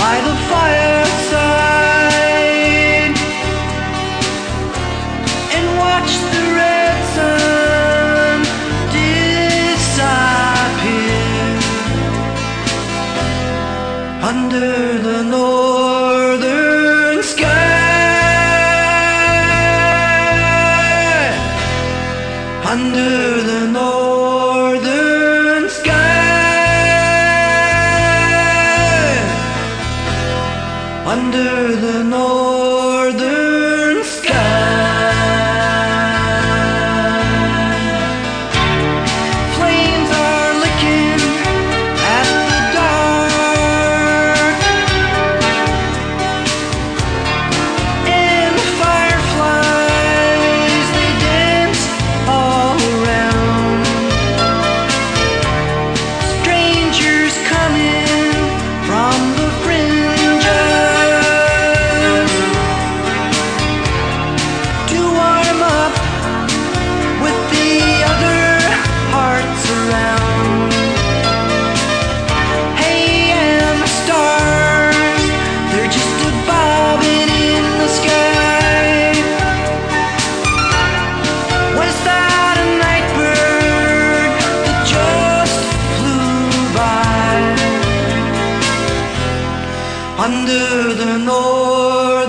by the fireside and watch the red sun disappear under the northern sky, under the northern sky, under the northern sky. Flames are licking at the dark, and fireflies, they dance all around. Strangers coming from the fringes to warm up with the other hearts around. Hey, and the stars, they're just a bobbing in the sky. Was that a night bird that just flew by under the north?